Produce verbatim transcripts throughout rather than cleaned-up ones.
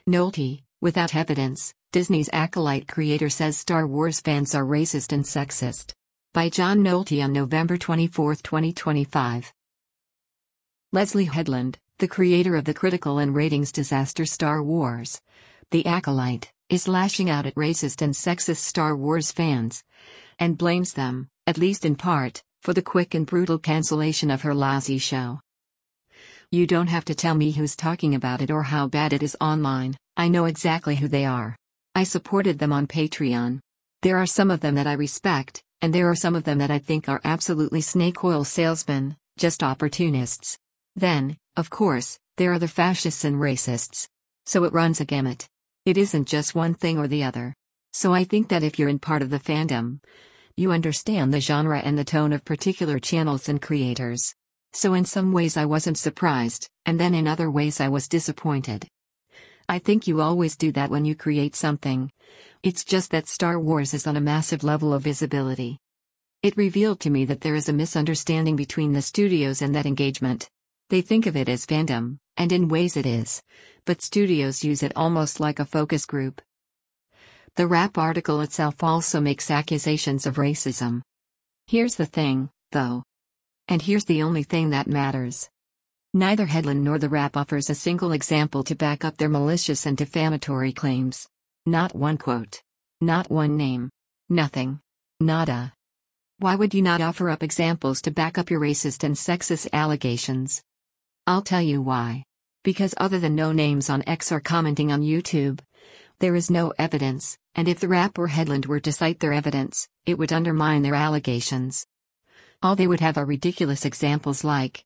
Nolte, without evidence, Disney's Acolyte creator says Star Wars fans are racist and sexist. By John Nolte on November twenty-fourth, twenty twenty-five. Leslie Headland, the creator of the critical and ratings disaster Star Wars, The Acolyte, is lashing out at racist and sexist Star Wars fans, and blames them, at least in part, for the quick and brutal cancellation of her lousy show. "You don't have to tell me who's talking about it or how bad it is online. I know exactly who they are. I supported them on Patreon. There are some of them that I respect, and there are some of them that I think are absolutely snake oil salesmen, just opportunists. Then, of course, there are the fascists and racists. So it runs a gamut. It isn't just one thing or the other. So I think that if you're in part of the fandom, you understand the genre and the tone of particular channels and creators. So in some ways I wasn't surprised, and then in other ways I was disappointed. I think you always do that when you create something. It's just that Star Wars is on a massive level of visibility. It revealed to me that there is a misunderstanding between the studios and that engagement. They think of it as fandom, and in ways it is, but studios use it almost like a focus group." The Wrap article itself also makes accusations of racism. Here's the thing, though. And here's the only thing that matters. Neither Headland nor The Wrap offers a single example to back up their malicious and defamatory claims. Not one quote. Not one name. Nothing. Nada. Why would you not offer up examples to back up your racist and sexist allegations? I'll tell you why. Because other than no names on X or commenting on YouTube, there is no evidence, and if The Wrap or Headland were to cite their evidence, it would undermine their allegations. All they would have are ridiculous examples like,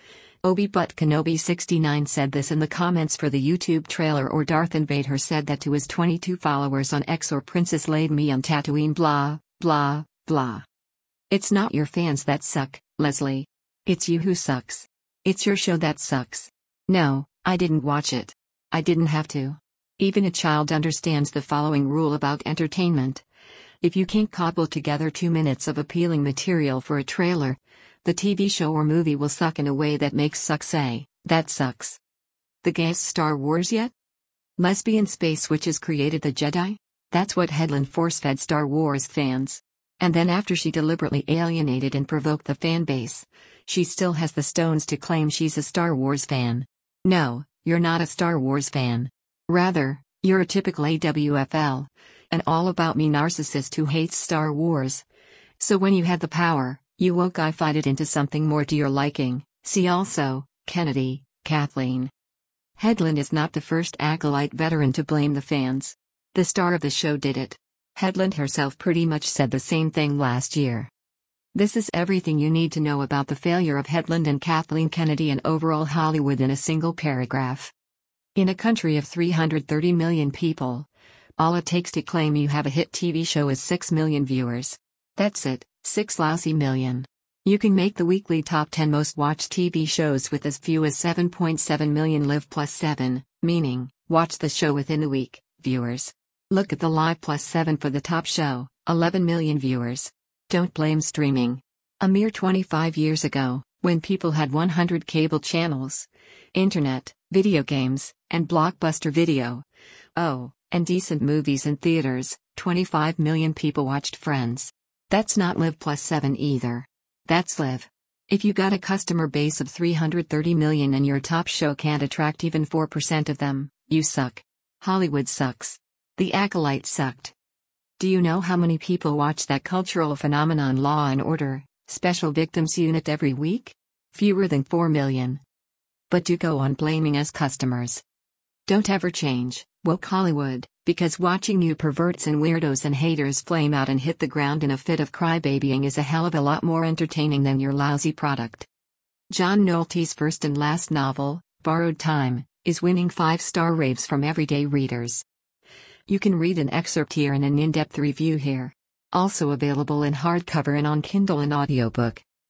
Obi-But Kenobi sixty-nine said this in the comments for the YouTube trailer, or Darth Invader said that to his twenty-two followers on X, or Princess Leia me on Tatooine, blah, blah, blah. It's not your fans that suck, Leslie. It's you who sucks. It's your show that sucks. No, I didn't watch it. I didn't have to. Even a child understands the following rule about entertainment. If you can't cobble together two minutes of appealing material for a trailer, the T V show or movie will suck in a way that makes suck say, that sucks. The gayest Star Wars yet? Lesbian space witches created the Jedi? That's what Headland force-fed Star Wars fans. And then after she deliberately alienated and provoked the fan base, she still has the stones to claim she's a Star Wars fan. No, you're not a Star Wars fan. Rather, you're a typical A W F L, an all-about-me narcissist who hates Star Wars. So when you had the power, you woke-ified it into something more to your liking. See also, Kennedy, Kathleen. Headland is not the first Acolyte veteran to blame the fans. The star of the show did it. Headland herself pretty much said the same thing last year. This is everything you need to know about the failure of Headland and Kathleen Kennedy and overall Hollywood in a single paragraph. In a country of three hundred thirty million people, all it takes to claim you have a hit T V show is six million viewers. That's it, six lousy million. You can make the weekly top ten most watched T V shows with as few as seven point seven million live plus seven, meaning, watch the show within a week, viewers. Look at the live plus seven for the top show, eleven million viewers. Don't blame streaming. A mere twenty-five years ago, when people had one hundred cable channels, internet, video games, and Blockbuster Video. Oh, and decent movies in theaters, twenty-five million people watched Friends. That's not live plus seven either. That's live. If you got a customer base of three hundred thirty million and your top show can't attract even four percent of them, you suck. Hollywood sucks. The Acolyte sucked. Do you know how many people watch that cultural phenomenon Law and Order, Special Victims Unit every week? Fewer than four million. But do go on blaming us customers. Don't ever change, woke Hollywood, because watching you perverts and weirdos and haters flame out and hit the ground in a fit of crybabying is a hell of a lot more entertaining than your lousy product. John Nolte's first and last novel, Borrowed Time, is winning five-star raves from everyday readers. You can read an excerpt here and an in-depth review here. Also available in hardcover and on Kindle and audiobook.